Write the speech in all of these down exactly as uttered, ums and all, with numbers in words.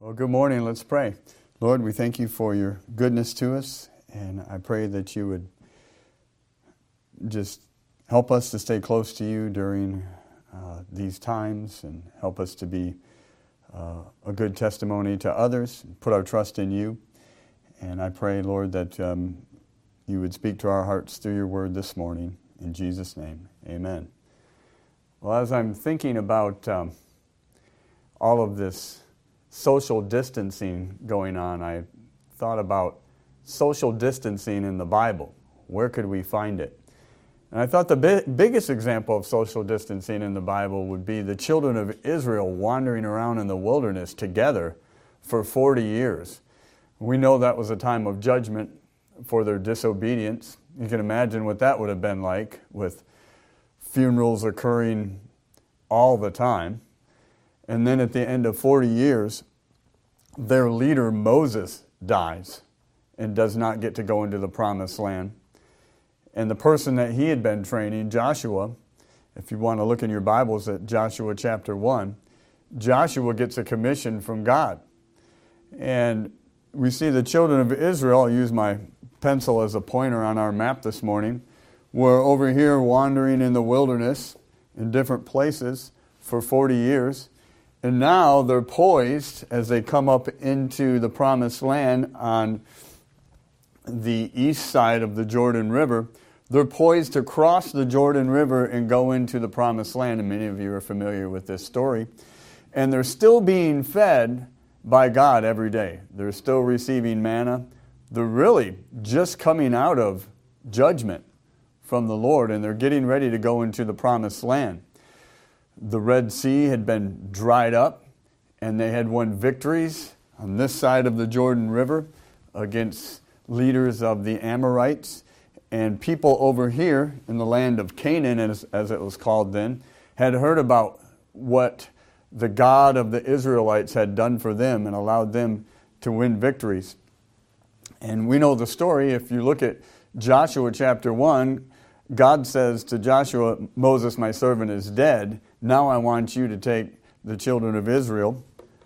Well, good morning. Let's pray. Lord, we thank you for your goodness to us, and I pray that you would just help us to stay close to you during uh, these times and help us to be uh, a good testimony to others, put our trust in you. And I pray, Lord, that um, you would speak to our hearts through your word this morning. In Jesus' name, amen. Well, as I'm thinking about um, all of this social distancing going on, I thought about social distancing in the Bible. Where could we find it? And I thought the bi- biggest example of social distancing in the Bible would be the children of Israel wandering around in the wilderness together for forty years. We know that was a time of judgment for their disobedience. You can imagine what that would have been like, with funerals occurring all the time. And then at the end of forty years, their leader Moses dies and does not get to go into the promised land. And the person that he had been training, Joshua, if you want to look in your Bibles at Joshua chapter one, Joshua gets a commission from God. And we see the children of Israel, I'll use my pencil as a pointer on our map this morning, were over here wandering in the wilderness in different places for forty years. And now they're poised as they come up into the promised land on the east side of the Jordan River. They're poised to cross the Jordan River and go into the promised land. And many of you are familiar with this story. And they're still being fed by God every day. They're still receiving manna. They're really just coming out of judgment from the Lord, and they're getting ready to go into the promised land. The Red Sea had been dried up, and they had won victories on this side of the Jordan River against leaders of the Amorites. And people over here in the land of Canaan, as, as it was called then, had heard about what the God of the Israelites had done for them and allowed them to win victories. And we know the story. If you look at Joshua chapter one, God says to Joshua, "Moses, my servant, is dead. Now I want you to take the children of Israel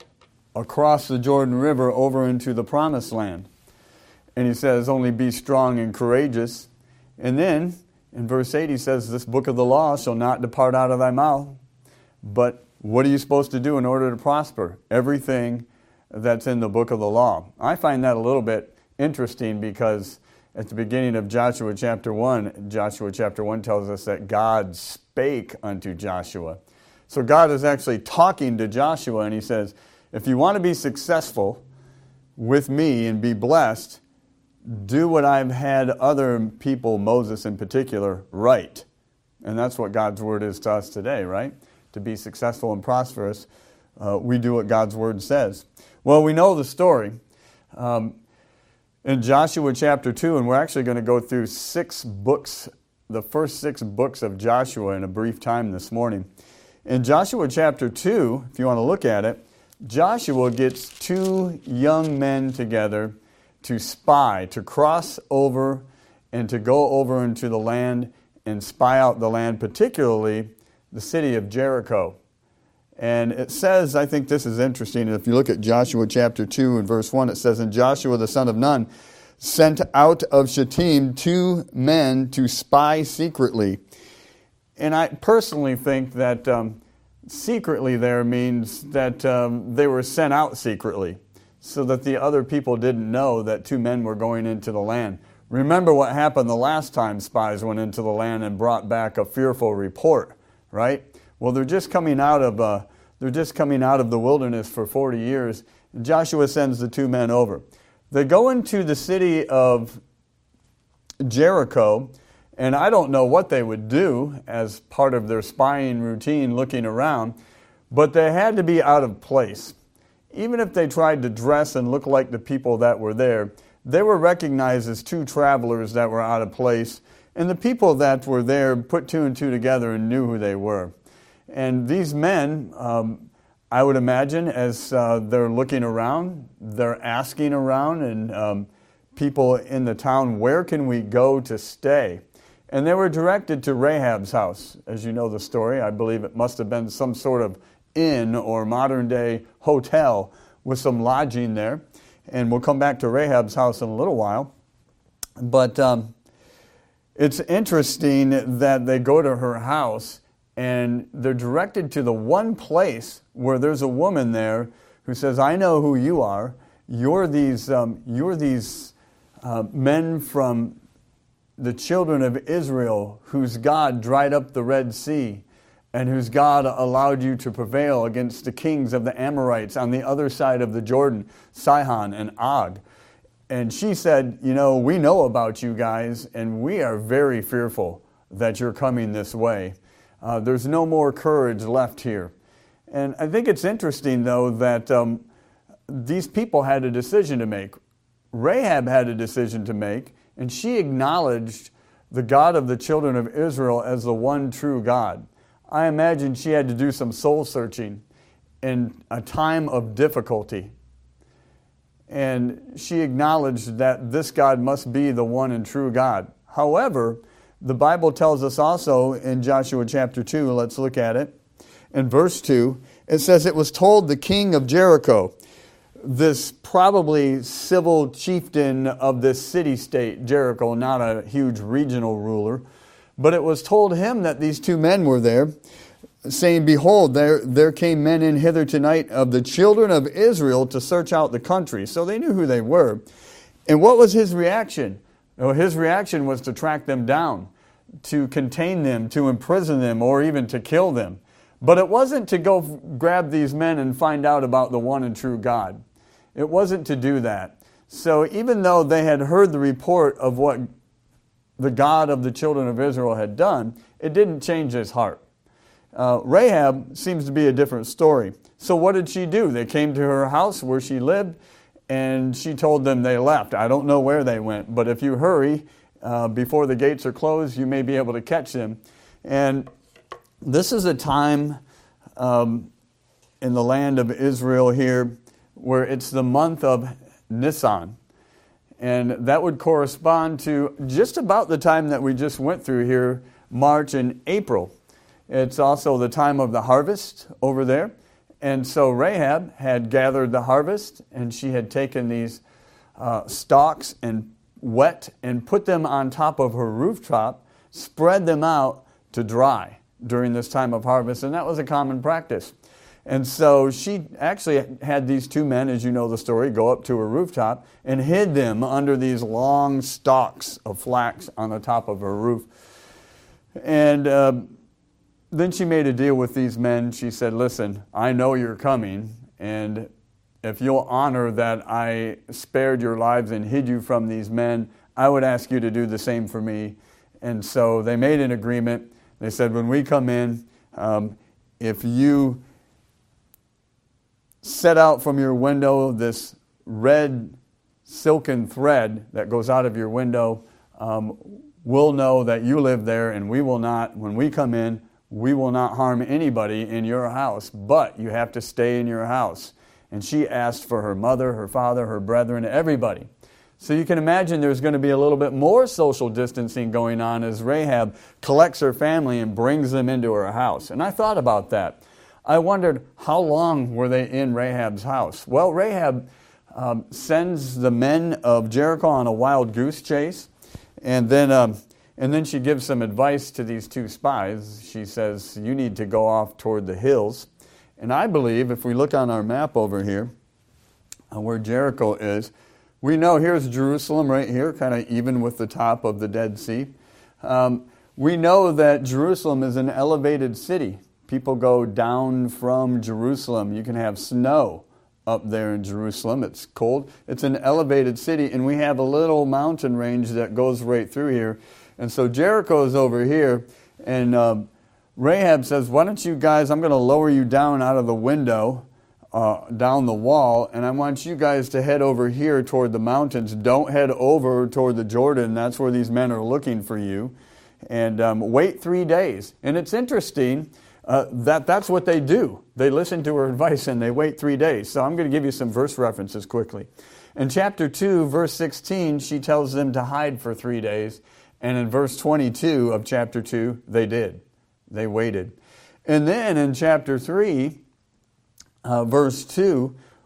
across the Jordan River over into the promised land." And he says, "Only be strong and courageous." And then in verse eight he says, "This book of the law shall not depart out of thy mouth." But what are you supposed to do in order to prosper? Everything that's in the book of the law. I find that a little bit interesting because at the beginning of Joshua chapter one, Joshua chapter one tells us that God spake unto Joshua. So God is actually talking to Joshua, and he says, if you want to be successful with me and be blessed, do what I've had other people, Moses in particular, write. And that's what God's word is to us today, right? To be successful and prosperous, uh, we do what God's word says. Well, we know the story. Um, In Joshua chapter two, and we're actually going to go through six books, the first six books of Joshua in a brief time this morning. In Joshua chapter two, if you want to look at it, Joshua gets two young men together to spy, to cross over and to go over into the land and spy out the land, particularly the city of Jericho. And it says, I think this is interesting, if you look at Joshua chapter two and verse one, it says, "And Joshua the son of Nun sent out of Shittim two men to spy secretly." And I personally think that um, secretly there means that um, they were sent out secretly so that the other people didn't know that two men were going into the land. Remember what happened the last time spies went into the land and brought back a fearful report, right? Well, they're just coming out of uh, they're just coming out of the wilderness for forty years. And Joshua sends the two men over. They go into the city of Jericho, and I don't know what they would do as part of their spying routine, looking around, but they had to be out of place. Even if they tried to dress and look like the people that were there, they were recognized as two travelers that were out of place, and the people that were there put two and two together and knew who they were. And these men, um, I would imagine, as uh, they're looking around, they're asking around, and um, people in the town, where can we go to stay? And they were directed to Rahab's house. As you know the story, I believe it must have been some sort of inn or modern-day hotel with some lodging there. And we'll come back to Rahab's house in a little while. But um, it's interesting that they go to her house and they're directed to the one place where there's a woman there who says, I know who you are. You're these, um, you're these uh, men from the children of Israel whose God dried up the Red Sea and whose God allowed you to prevail against the kings of the Amorites on the other side of the Jordan, Sihon and Og. And she said, you know, we know about you guys, and we are very fearful that you're coming this way. Uh, there's no more courage left here. And I think it's interesting, though, that um, these people had a decision to make. Rahab had a decision to make, and she acknowledged the God of the children of Israel as the one true God. I imagine she had to do some soul searching in a time of difficulty. And she acknowledged that this God must be the one and true God. However, the Bible tells us also in Joshua chapter two, let's look at it. In verse two, it says, it was told the king of Jericho, this probably civil chieftain of this city-state, Jericho, not a huge regional ruler, but it was told him that these two men were there, saying, behold, there, there came men in hither tonight of the children of Israel to search out the country. So they knew who they were. And what was his reaction? Well, his reaction was to track them down, to contain them, to imprison them, or even to kill them. But it wasn't to go grab these men and find out about the one and true God. It wasn't to do that. So even though they had heard the report of what the God of the children of Israel had done, it didn't change his heart. Uh, Rahab seems to be a different story. So what did she do? They came to her house where she lived, and she told them they left. I don't know where they went, but if you hurry uh, before the gates are closed, you may be able to catch them. And this is a time um, in the land of Israel here where it's the month of Nisan. And that would correspond to just about the time that we just went through here, March and April. It's also the time of the harvest over there. And so Rahab had gathered the harvest, and she had taken these uh, stalks and wet and put them on top of her rooftop, spread them out to dry during this time of harvest. And that was a common practice. And so she actually had these two men, as you know the story, go up to her rooftop and hid them under these long stalks of flax on the top of her roof. And uh, then she made a deal with these men. She said, listen, I know you're coming, and if you'll honor that I spared your lives and hid you from these men, I would ask you to do the same for me. And so they made an agreement. They said, when we come in, um, if you set out from your window this red silken thread that goes out of your window, um, we'll know that you live there, and we will not, when we come in, we will not harm anybody in your house, but you have to stay in your house. And she asked for her mother, her father, her brethren, everybody. So you can imagine there's going to be a little bit more social distancing going on as Rahab collects her family and brings them into her house. And I thought about that. I wondered, how long were they in Rahab's house? Well, Rahab um, sends the men of Jericho on a wild goose chase, and then um, and then she gives some advice to these two spies. She says, you need to go off toward the hills. And I believe, if we look on our map over here, uh, where Jericho is, we know here's Jerusalem right here, kind of even with the top of the Dead Sea. Um, we know that Jerusalem is an elevated city. People go down from Jerusalem. You can have snow up there in Jerusalem. It's cold. It's an elevated city, and we have a little mountain range that goes right through here. And so Jericho's over here, and uh, Rahab says, why don't you guys, I'm going to lower you down out of the window, uh, down the wall, and I want you guys to head over here toward the mountains. Don't head over toward the Jordan. That's where these men are looking for you. And um, wait three days. And it's interesting Uh, that that's what they do. They listen to her advice and they wait three days. So I'm going to give you some verse references quickly. In chapter two, verse sixteen, she tells them to hide for three days. And in verse twenty-two of chapter two, they did. They waited. And then in chapter three, uh, verse two,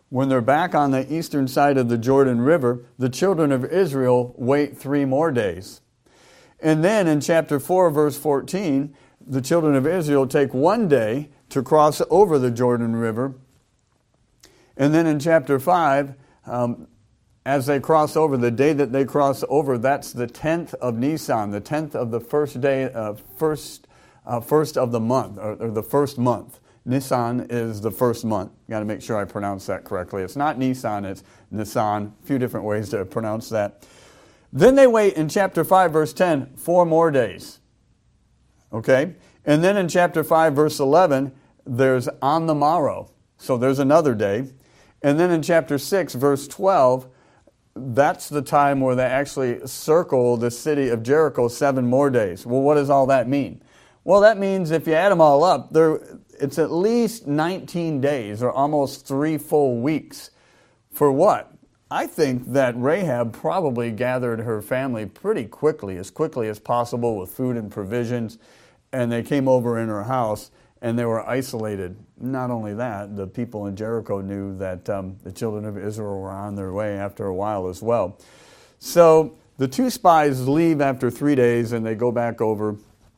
when they're back on the eastern side of the Jordan River, the children of Israel wait three more days. And then in chapter four, verse fourteen, the children of Israel take one day to cross over the Jordan River. And then in chapter five, um, as they cross over, the day that they cross over, that's the tenth of Nisan, the tenth of the first day, uh, first, uh, first of the month, or, or the first month. Nisan is the first month. Got to make sure I pronounce that correctly. It's not Nisan, it's Nisan. A few different ways to pronounce that. Then they wait in chapter five, verse ten, four more days. Okay? And then in chapter five, verse eleven, there's on the morrow. So there's another day. And then in chapter six, verse twelve, that's the time where they actually circle the city of Jericho seven more days. Well, what does all that mean? Well, that means if you add them all up, there it's at least nineteen days, or almost three full weeks. For what? I think that Rahab probably gathered her family pretty quickly, as quickly as possible, with food and provisions, and they came over in her house, and they were isolated. Not only that, the people in Jericho knew that um, the children of Israel were on their way after a while as well. So the two spies leave after three days, and they go back over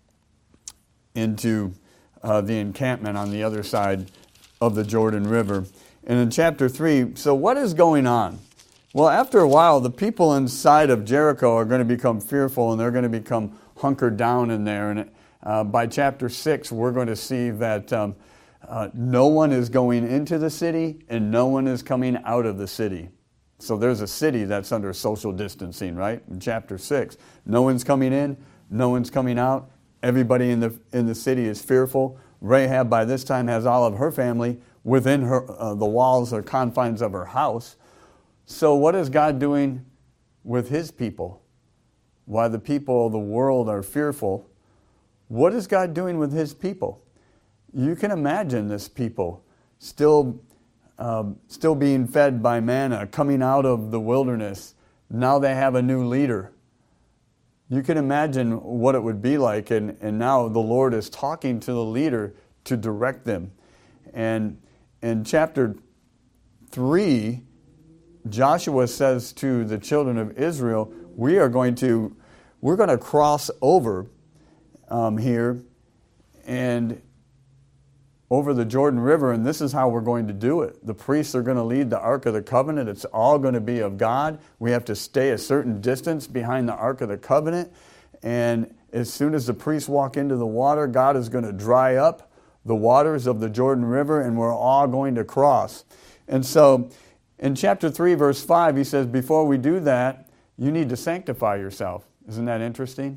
into uh, the encampment on the other side of the Jordan River. And in chapter three, so what is going on? Well, after a while, the people inside of Jericho are going to become fearful, and they're going to become hunkered down in there. And uh, by chapter six, we're going to see that um, uh, no one is going into the city, and no one is coming out of the city. So there's a city that's under social distancing, right? In chapter six, no one's coming in, no one's coming out. Everybody in the in the city is fearful. Rahab, by this time, has all of her family within her uh, the walls or confines of her house. So what is God doing with His people? While the people of the world are fearful, what is God doing with His people? You can imagine this people still, um, still being fed by manna, coming out of the wilderness. Now they have a new leader. You can imagine what it would be like, and, and now the Lord is talking to the leader to direct them. And in chapter three, Joshua says to the children of Israel, we are going to, we're going to cross over um, here and over the Jordan River, and this is how we're going to do it. The priests are going to lead the Ark of the Covenant. It's all going to be of God. We have to stay a certain distance behind the Ark of the Covenant, and as soon as the priests walk into the water, God is going to dry up the waters of the Jordan River, and we're all going to cross. And so in chapter three, verse five, he says, before we do that, you need to sanctify yourself. Isn't that interesting?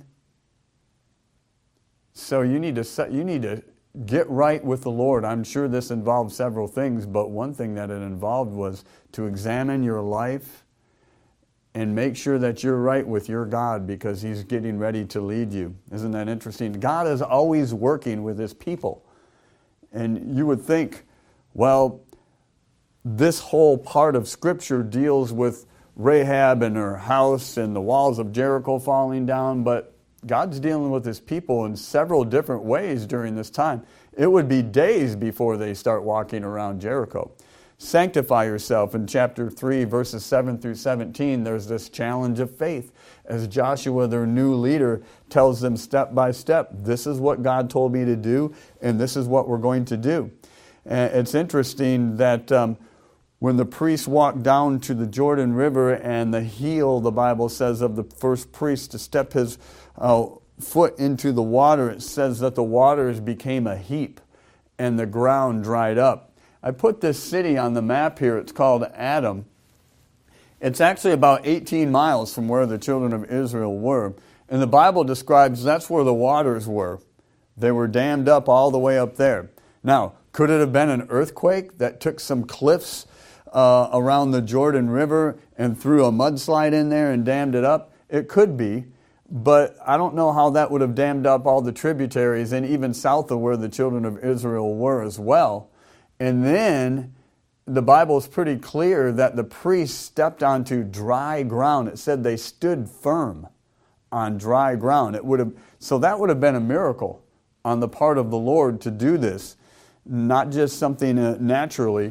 So you need to you need to get right with the Lord. I'm sure this involved several things, but one thing that it involved was to examine your life and make sure that you're right with your God, because He's getting ready to lead you. Isn't that interesting? God is always working with His people. And you would think, well, this whole part of Scripture deals with Rahab and her house and the walls of Jericho falling down, but God's dealing with His people in several different ways during this time. It would be days before they start walking around Jericho. Sanctify yourself. In chapter three, verses seven through seventeen, there's this challenge of faith. As Joshua, their new leader, tells them step by step, this is what God told me to do, and this is what we're going to do. And it's interesting that um, when the priests walked down to the Jordan River, and the heel, the Bible says, of the first priest to step his uh, foot into the water, it says that the waters became a heap and the ground dried up. I put this city on the map here. It's called Adam. It's actually about eighteen miles from where the children of Israel were. And the Bible describes that's where the waters were. They were dammed up all the way up there. Now, could it have been an earthquake that took some cliffs uh, around the Jordan River and threw a mudslide in there and dammed it up? It could be. But I don't know how that would have dammed up all the tributaries, and even south of where the children of Israel were as well. And then the Bible is pretty clear that the priests stepped onto dry ground. It said they stood firm on dry ground. It would have, so that would have been a miracle on the part of the Lord to do this, not just something uh, naturally.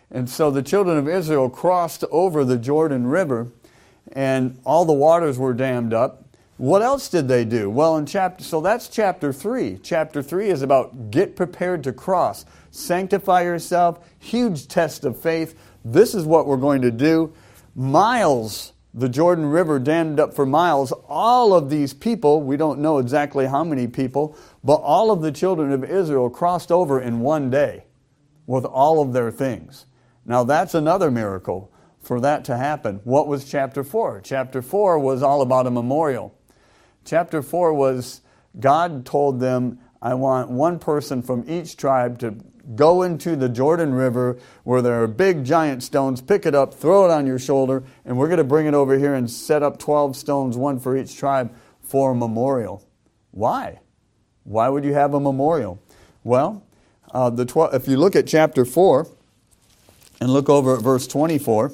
And so the children of Israel crossed over the Jordan River, and all the waters were dammed up. What else did they do? Well, in chapter, so that's chapter three. Chapter three is about get prepared to cross. Sanctify yourself. Huge test of faith. This is what we're going to do. Miles, the Jordan River dammed up for miles. All of these people, we don't know exactly how many people, but all of the children of Israel crossed over in one day with all of their things. Now that's another miracle for that to happen. What was chapter four? Chapter four was all about a memorial. Chapter four was God told them, I want one person from each tribe to go into the Jordan River where there are big giant stones, pick it up, throw it on your shoulder, and we're going to bring it over here and set up twelve stones, one for each tribe, for a memorial. Why? Why would you have a memorial? Well, uh, the twelve, if you look at chapter four and look over at verse twenty-four,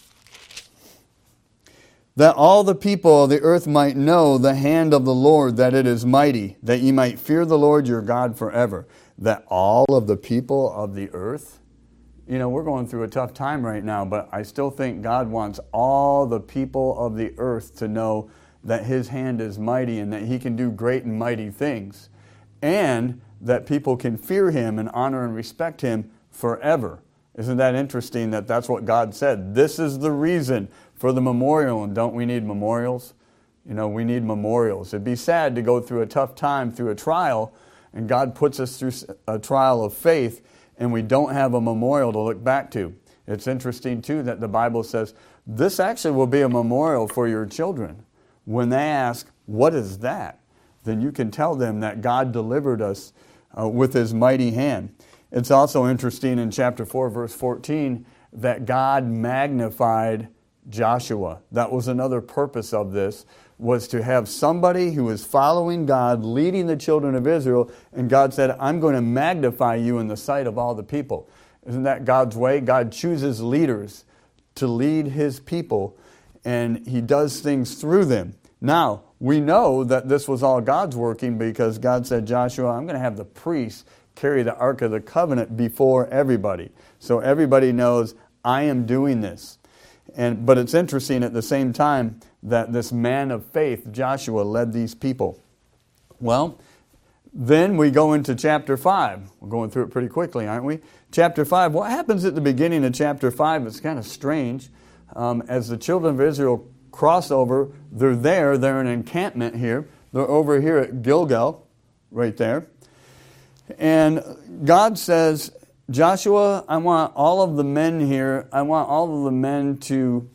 that all the people of the earth might know the hand of the Lord, that it is mighty, that ye might fear the Lord your God forever. That all of the people of the earth, you know, we're going through a tough time right now, but I still think God wants all the people of the earth to know that His hand is mighty and that He can do great and mighty things. And that people can fear Him and honor and respect Him forever. Isn't that interesting that that's what God said? This is the reason for the memorial. And don't we need memorials? You know, we need memorials. It'd be sad to go through a tough time, through a trial, and God puts us through a trial of faith, and we don't have a memorial to look back to. It's interesting, too, that the Bible says, this actually will be a memorial for your children. When they ask, what is that? Then you can tell them that God delivered us uh, with His mighty hand. It's also interesting in chapter four, verse fourteen, that God magnified Joshua. That was another purpose of this, was to have somebody who is following God, leading the children of Israel, and God said, I'm going to magnify you in the sight of all the people. Isn't that God's way? God chooses leaders to lead His people, and He does things through them. Now, we know that this was all God's working because God said, Joshua, I'm going to have the priests carry the Ark of the Covenant before everybody. So everybody knows I am doing this. And, but it's interesting at the same time that this man of faith, Joshua, led these people. Well, then we go into chapter five. We're going through it pretty quickly, aren't we? Chapter five, what happens at the beginning of chapter five is kind of strange. Um, as the children of Israel cross over, they're there, they're in an encampment here. They're over here at Gilgal, right there. And God says, Joshua, I want all of the men here, I want all of the men to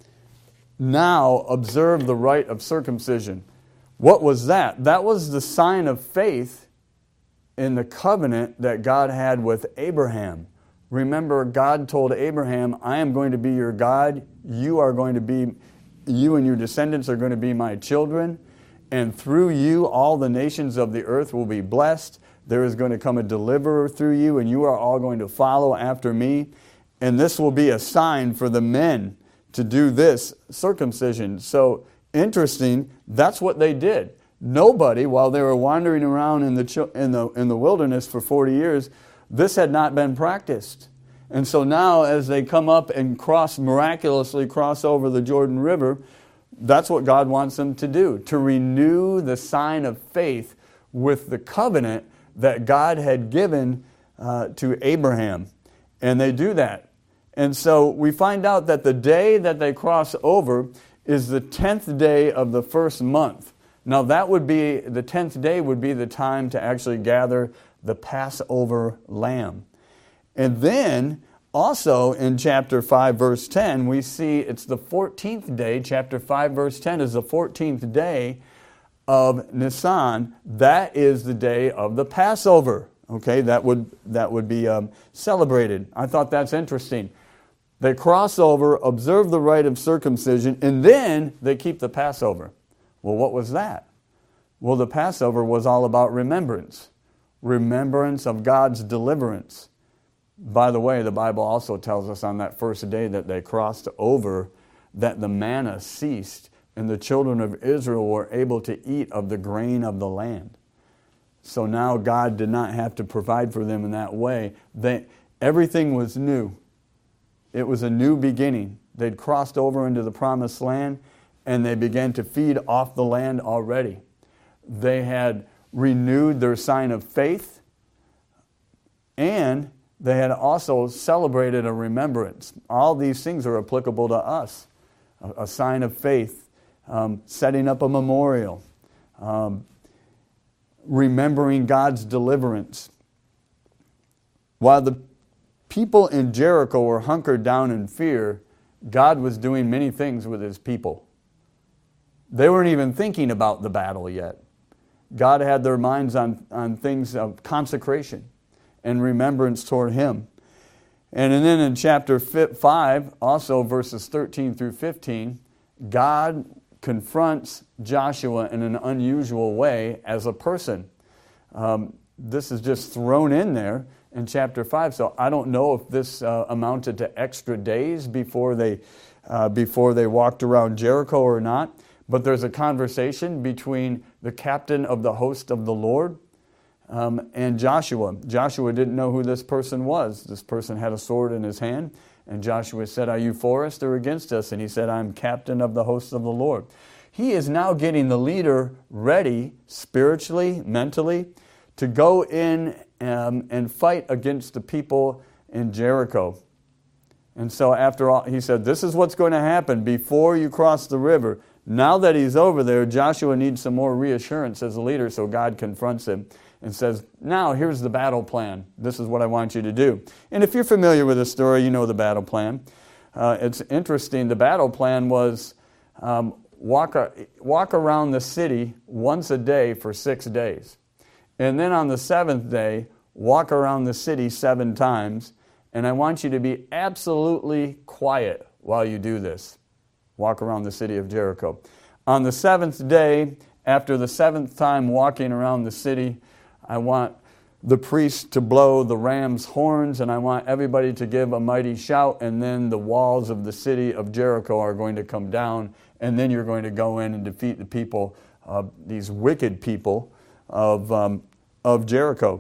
now observe the rite of circumcision. What was that? That was the sign of faith in the covenant that God had with Abraham. Remember, God told Abraham, I am going to be your God, you are going to be, you and your descendants are going to be my children, and through you all the nations of the earth will be blessed. There is going to come a deliverer through you, and you are all going to follow after me. And this will be a sign for the men to do this circumcision. So, interesting, that's what they did. Nobody, while they were wandering around in the in the in the wilderness for forty years, this had not been practiced. And so now, as they come up and cross, miraculously cross over the Jordan River, that's what God wants them to do, to renew the sign of faith with the covenant that God had given uh, to Abraham. And they do that. And so we find out that the day that they cross over is the tenth day of the first month. Now that would be, the tenth day would be the time to actually gather the Passover lamb. And then also in chapter five verse ten, we see it's the fourteenth day. Chapter five verse ten is the fourteenth day of Nisan. That is the day of the Passover. Okay, that would that would be um, celebrated. I thought that's interesting. They cross over, observe the rite of circumcision, and then they keep the Passover. Well, what was that? Well, the Passover was all about remembrance. Remembrance of God's deliverance. By the way, the Bible also tells us on that first day that they crossed over that the manna ceased, and the children of Israel were able to eat of the grain of the land. So now God did not have to provide for them in that way. They, everything was new. It was a new beginning. They'd crossed over into the promised land, and they began to feed off the land already. They had renewed their sign of faith, and they had also celebrated a remembrance. All these things are applicable to us. A, a sign of faith, um, setting up a memorial, um, remembering God's deliverance. While the people in Jericho were hunkered down in fear, God was doing many things with his people. They weren't even thinking about the battle yet. God had their minds on, on things of consecration and remembrance toward him. And then in chapter five, also verses thirteen through fifteen, God confronts Joshua in an unusual way as a person. Um, this is just thrown in there in chapter five, so I don't know if this uh, amounted to extra days before they, uh, before they walked around Jericho or not. But there's a conversation between the captain of the host of the Lord um, and Joshua. Joshua didn't know who this person was. This person had a sword in his hand. And Joshua said, "Are you for us or against us?" And he said, "I'm captain of the host of the Lord." He is now getting the leader ready spiritually, mentally, to go in um, and fight against the people in Jericho. And so after all, he said, this is what's going to happen before you cross the river. Now that he's over there, Joshua needs some more reassurance as a leader, so God confronts him and says, now here's the battle plan. This is what I want you to do. And if you're familiar with the story, you know the battle plan. Uh, it's interesting. The battle plan was um, walk, a, walk around the city once a day for six days. And then on the seventh day, walk around the city seven times. And I want you to be absolutely quiet while you do this. Walk around the city of Jericho. On the seventh day, after the seventh time walking around the city, I want the priest to blow the ram's horns, and I want everybody to give a mighty shout, and then the walls of the city of Jericho are going to come down, and then you're going to go in and defeat the people, uh, these wicked people of, um, of Jericho.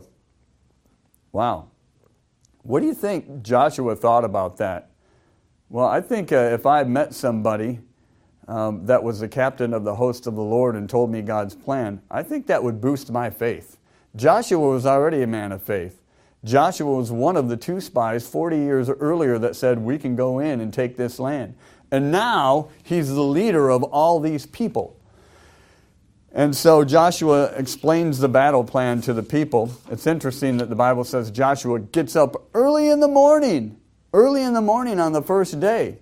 Wow. What do you think Joshua thought about that? Well, I think uh, if I had met somebody um, that was the captain of the host of the Lord and told me God's plan, I think that would boost my faith. Joshua was already a man of faith. Joshua was one of the two spies forty years earlier that said, we can go in and take this land. And now he's the leader of all these people. And so Joshua explains the battle plan to the people. It's interesting that the Bible says Joshua gets up early in the morning, early in the morning on the first day.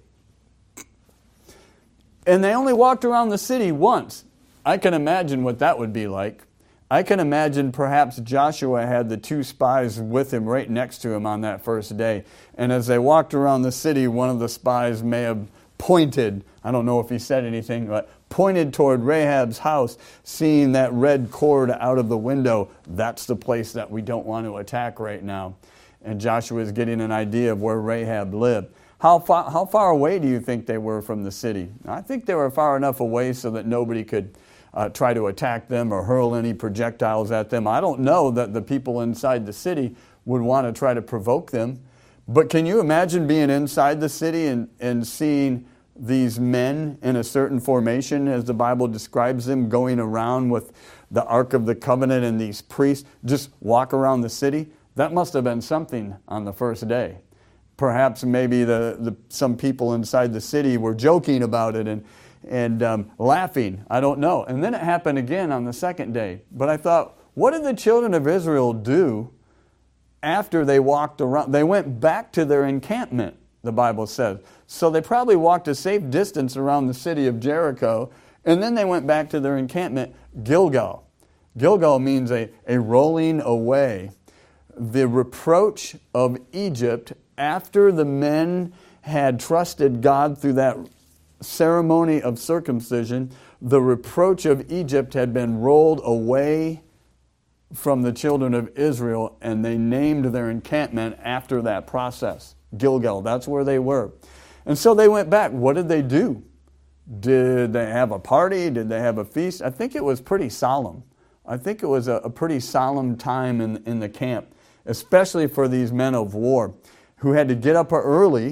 And they only walked around the city once. I can imagine what that would be like. I can imagine perhaps Joshua had the two spies with him right next to him on that first day. And as they walked around the city, one of the spies may have pointed, I don't know if he said anything, but pointed toward Rahab's house, seeing that red cord out of the window. That's the place that we don't want to attack right now. And Joshua is getting an idea of where Rahab lived. How far, how far away do you think they were from the city? I think they were far enough away so that nobody could Uh, try to attack them or hurl any projectiles at them. I don't know that the people inside the city would want to try to provoke them. But can you imagine being inside the city and, and seeing these men in a certain formation, as the Bible describes them, going around with the Ark of the Covenant and these priests just walk around the city? That must have been something on the first day. Perhaps maybe the, the some people inside the city were joking about it and and um, laughing. I don't know. And then it happened again on the second day. But I thought, what did the children of Israel do after they walked around? They went back to their encampment, the Bible says. So they probably walked a safe distance around the city of Jericho, and then they went back to their encampment, Gilgal. Gilgal means a, a rolling away. The reproach of Egypt after the men had trusted God through that ceremony of circumcision, the reproach of Egypt had been rolled away from the children of Israel, and they named their encampment after that process. Gilgal, that's where they were. And so they went back. What did they do? Did they have a party? Did they have a feast? I think it was pretty solemn. I think it was a, a pretty solemn time in, in the camp, especially for these men of war who had to get up early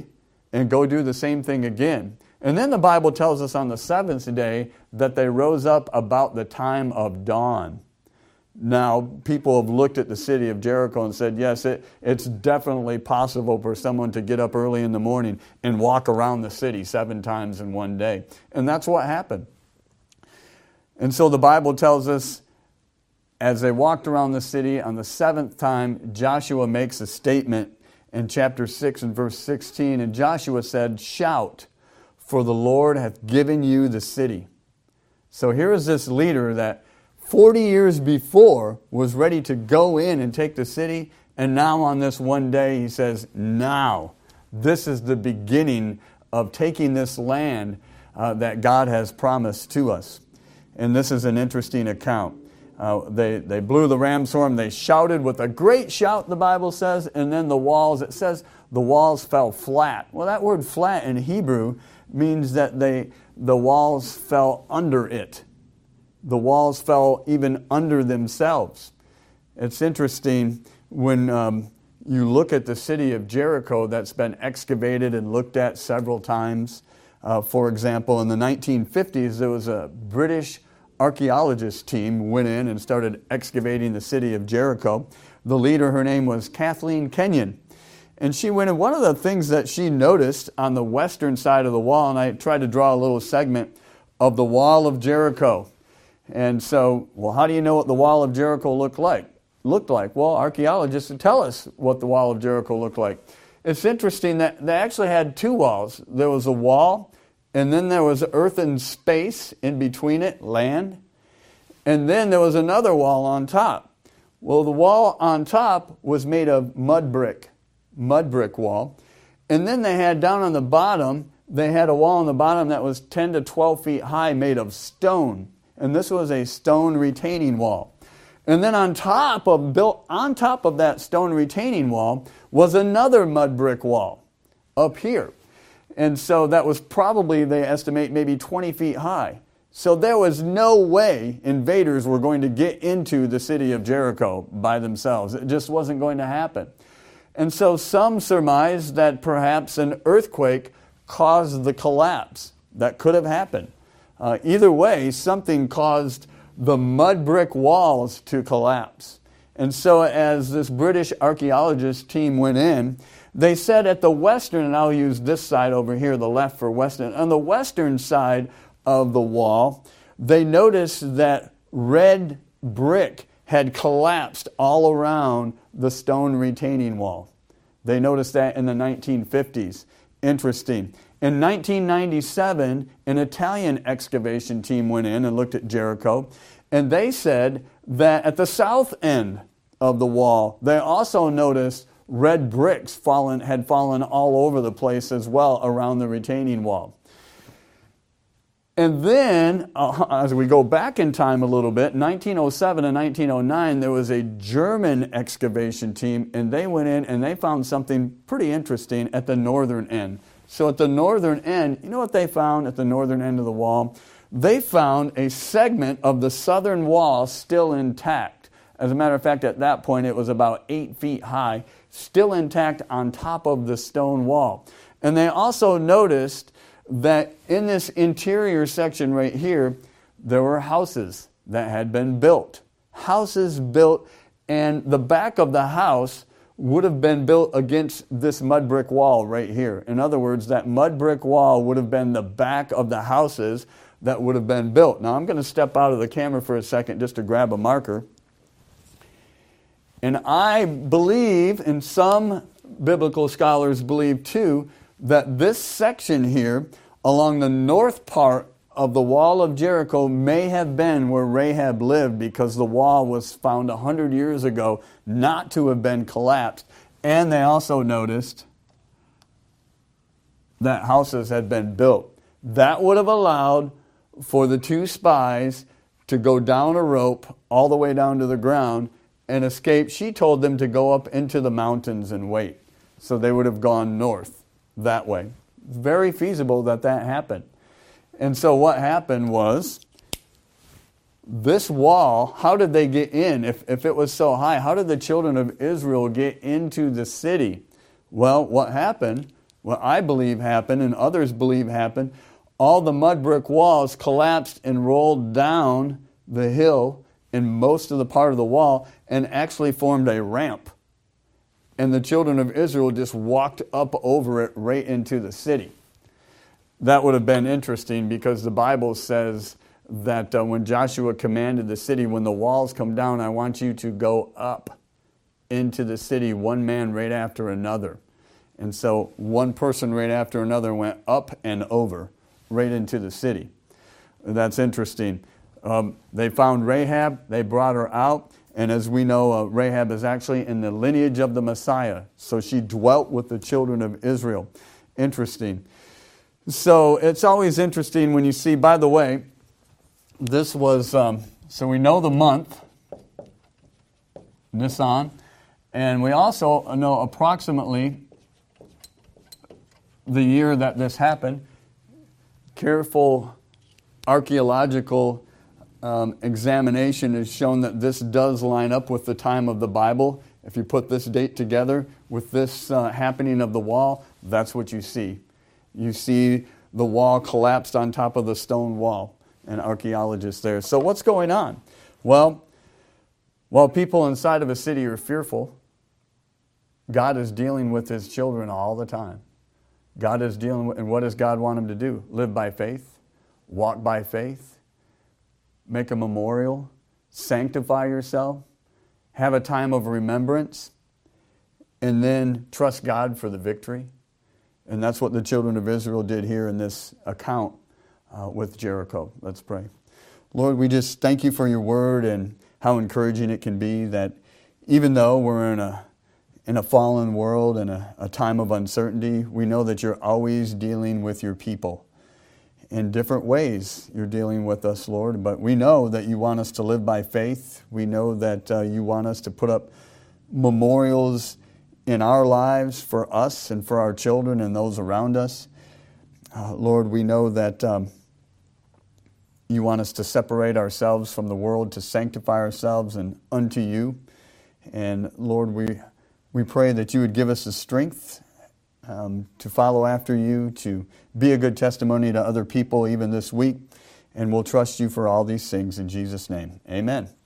and go do the same thing again. And then the Bible tells us on the seventh day that they rose up about the time of dawn. Now, people have looked at the city of Jericho and said, yes, it, it's definitely possible for someone to get up early in the morning and walk around the city seven times in one day. And that's what happened. And so the Bible tells us, as they walked around the city on the seventh time, Joshua makes a statement in chapter six and verse sixteen. And Joshua said, shout, for the Lord hath given you the city. So here is this leader that forty years before was ready to go in and take the city. And now on this one day, he says, now, this is the beginning of taking this land uh, that God has promised to us. And this is an interesting account. Uh, they, they blew the ram's horn. They shouted with a great shout, the Bible says. And then the walls, it says the walls fell flat. Well, that word flat in Hebrew means that they the walls fell under it. The walls fell even under themselves. It's interesting when um, you look at the city of Jericho that's been excavated and looked at several times. Uh, for example, in the nineteen fifties, there was a British archaeologist team went in and started excavating the city of Jericho. The leader, her name was Kathleen Kenyon. And she went, and one of the things that she noticed on the western side of the wall, and I tried to draw a little segment of the wall of Jericho. And so, well, how do you know what the wall of Jericho looked like? Looked like? Well, archaeologists would tell us what the wall of Jericho looked like. It's interesting that they actually had two walls. There was a wall, and then there was earthen space in between it, land. And then there was another wall on top. Well, the wall on top was made of mud brick, mud brick wall. And then they had down on the bottom, they had a wall on the bottom that was ten to twelve feet high made of stone. And this was a stone retaining wall. And then on top of built on top of that stone retaining wall was another mud brick wall up here. And so that was probably, they estimate, maybe twenty feet high. So there was no way invaders were going to get into the city of Jericho by themselves. It just wasn't going to happen. And so some surmise that perhaps an earthquake caused the collapse. That could have happened. Uh, either way, something caused the mud brick walls to collapse. And so as this British archaeologist team went in, they said at the western, and I'll use this side over here, the left for western, on the western side of the wall, they noticed that red brick had collapsed all around the stone retaining wall. They noticed that in the nineteen fifties. Interesting. In nineteen ninety-seven, an Italian excavation team went in and looked at Jericho, and they said that at the south end of the wall, they also noticed red bricks fallen, had fallen all over the place as well around the retaining wall. And then, uh, as we go back in time a little bit, nineteen oh seven and nineteen oh nine, there was a German excavation team, and they went in and they found something pretty interesting at the northern end. So at the northern end, you know what they found at the northern end of the wall? They found a segment of the southern wall still intact. As a matter of fact, at that point, it was about eight feet high, still intact on top of the stone wall. And they also noticed that in this interior section right here, there were houses that had been built. Houses built, and the back of the house would have been built against this mud brick wall right here. In other words, that mud brick wall would have been the back of the houses that would have been built. Now, I'm going to step out of the camera for a second just to grab a marker. And I believe, and some biblical scholars believe too, that this section here along the north part of the wall of Jericho may have been where Rahab lived, because the wall was found one hundred years ago not to have been collapsed. And they also noticed that houses had been built. That would have allowed for the two spies to go down a rope all the way down to the ground and escape. She told them to go up into the mountains and wait. So they would have gone north that way. Very feasible that that happened. And so what happened was, this wall, how did they get in? If, if it was so high, how did the children of Israel get into the city? Well, what happened what I believe happened and others believe happened, all the mud brick walls collapsed and rolled down the hill in most of the part of the wall and actually formed a ramp. And the children of Israel just walked up over it right into the city. That would have been interesting because the Bible says that uh, when Joshua commanded the city, when the walls come down, I want you to go up into the city, one man right after another. And so one person right after another went up and over right into the city. That's interesting. Um, they found Rahab, they brought her out, and as we know, uh, Rahab is actually in the lineage of the Messiah. So she dwelt with the children of Israel. Interesting. So it's always interesting when you see, by the way, this was, um, so we know the month, Nisan, and we also know approximately the year that this happened. Careful archaeological um, examination has shown that this does line up with the time of the Bible. If you put this date together with this uh, happening of the wall, that's what you see. You see the wall collapsed on top of the stone wall, and archaeologists there. So what's going on? Well, while people inside of a city are fearful, God is dealing with His children all the time. God is dealing with, and what does God want them to do? Live by faith, walk by faith, make a memorial, sanctify yourself, have a time of remembrance, and then trust God for the victory. And that's what the children of Israel did here in this account uh, with Jericho. Let's pray. Lord, we just thank you for your word and how encouraging it can be that even though we're in a in a fallen world and a, a time of uncertainty, we know that you're always dealing with your people. In different ways you're dealing with us, Lord, but we know that you want us to live by faith. We know that uh, you want us to put up memorials in our lives for us and for our children and those around us. Uh, Lord, we know that um, you want us to separate ourselves from the world, to sanctify ourselves and unto you. And Lord, we we pray that you would give us the strength um, to follow after you, to be a good testimony to other people even this week. And we'll trust you for all these things in Jesus' name. Amen.